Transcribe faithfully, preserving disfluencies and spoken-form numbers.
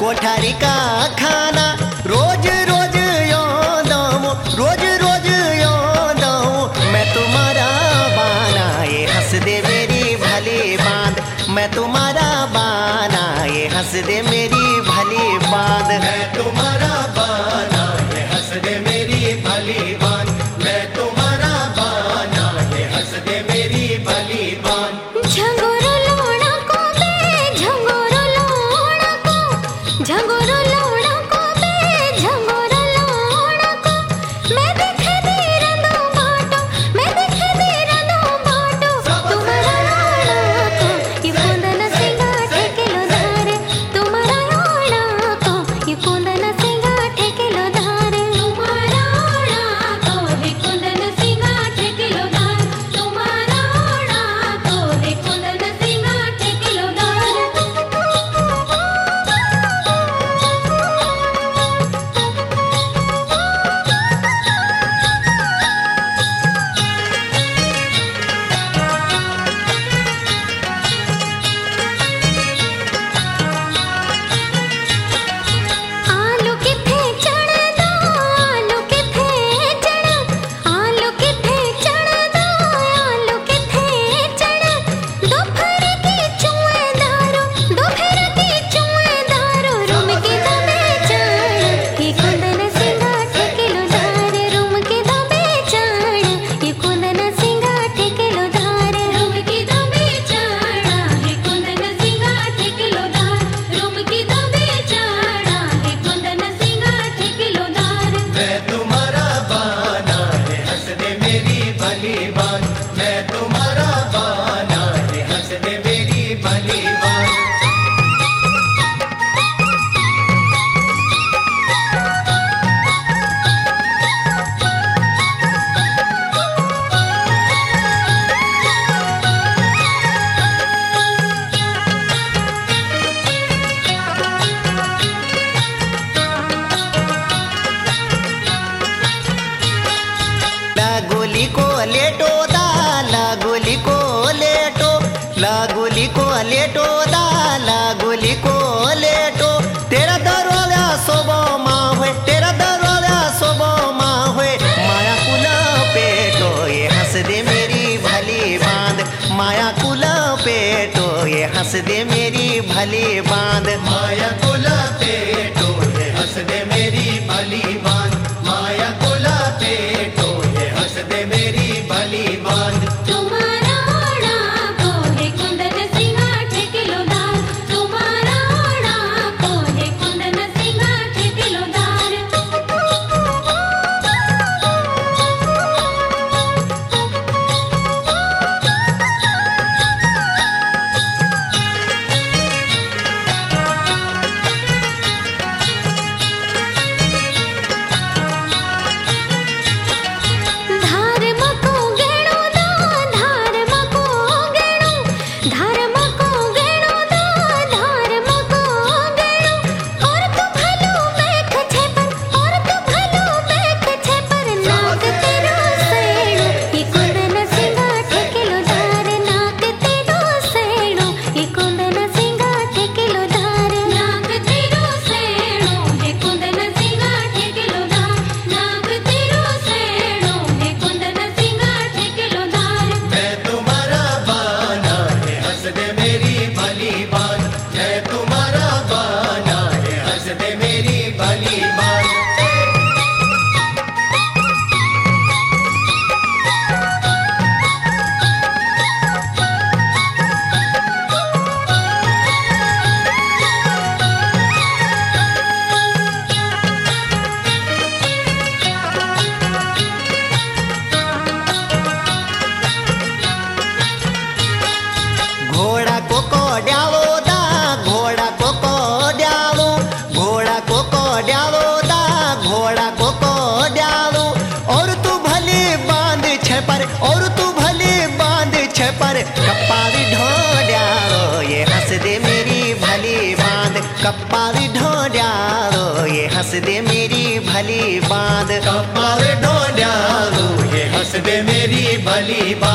कोठारी का खाना रोज रोज याद आऊं, रोज रोज याद आऊं। मैं तुम्हारा बाना ये हंस दे मेरी भली बांध, मैं तुम्हारा बाना ये हंस दे मेरी भली बांध। मैं तुम्हारा बाना ये हंस दे मेरी भली बांध, मैं तुम्हारा बाना ये हंस दे मेरी भली बांध। झंगोरो लोड़ा को बे, झंगोरो लोड़ा को, झंगोरो लोड़ा को बे, झंगोरो लोड़ा को। मैं देखे दे रंदो बाटो, मैं देखे दे रंदो बाटो। तुम्हारा लोड़ा को ये कुंदन सिंगा ठेकेलो धारे, तुम्हारा लोड़ा को ये कुंदन सिंगा ठेकेलो धारे। तुम्हारा लोड़ा को ये कुंदन सिंगा ठेकेलो धारे, तुम्हारा लोड़ा को ये कुंदन सिंगा ठेकेलो धारे। आलू किथे चढ़ दो, आलू किथे चढ़, आलू किथे चढ़ दो, आलू किथे चढ़। दोपहर की चुए दारो, दोपहर की चुए दारो। रूम के दबे चढ़ ये कुंदन सिंगा ठेकेलो धारे, रूम के दबे चढ़ ये कुंदन सिंगा ठेकेलो धारे। रूम के दबे चढ़ ये कुंदन सिंगा ठेकेलो धारे, रूम के दबे चढ़ ये कुंदन सिंगा ठेकेलो धारे। मैं तुम्हारा बाना ये हंस दे मेरी भली बांध, मैं तुम्हारा बाना ये हंस दे मेरी भली बांध। लागोली को लेटो दा, लागोली को लेटो, लागोली को लेटो दा, लागोली को लेटो। तेरा दरवाजा सोबो माँ हुए, तेरा दरवाजा सोबो माँ हुए। माया कुला पेटो ये हंस दे मेरी भली बांध, माया कुला पेटो ये हंस दे मेरी भली बांध। माया कोला पेटो ये हंस दे मेरी भली बांध, माया कोला पेटो ये हंस दे मेरी भली बांध। तुम्हारा लोड़ा को ये कुंदन सिंगा ठेकेलो धारे, तुम्हारा लोड़ा को ये कुंदन सिंगा ठेकेलो धारे। धार मको गेणो दो, धार मको गेणो, धार मको गेणो दो, धार मको गेणो। और तू भलो बैठ छे पर, और तू भलो बैठ छे पर। नाक तेरो सेणो ये कुंदन सिंगा ठेकेलो धारे, नाक तेरो सेणो ये कुंदन सिंगा ठेकेलो धारे। नाक तेरो सेणो ये कुंदन सिंगा ठेकेलो धारे, नाक तेरो सेणो ये कुंदन सिंगा ठेकेलो धारे। मैं तुम्हारा बाना ये हंस दे मेरी भली बांध, मैं तुम्हारा बाना ये हंस दे मेरी भली बांध। घोड़ा को कोड्यालो दा, घोड़ा को कोड्यालो, घोड़ा को कोड्यालो दा, घोड़ा को कोड्यालो। और तू भली बांध छे पर, और तू भली बांध छे पर। कप्पावी ढोड्यालो ये हंस दे मेरी भली बांध, कप्पावी ढोड्यालो ये हंस दे मेरी भली बांध। कपाल ढोड्यालो ये हंस दे मेरी भली बांध।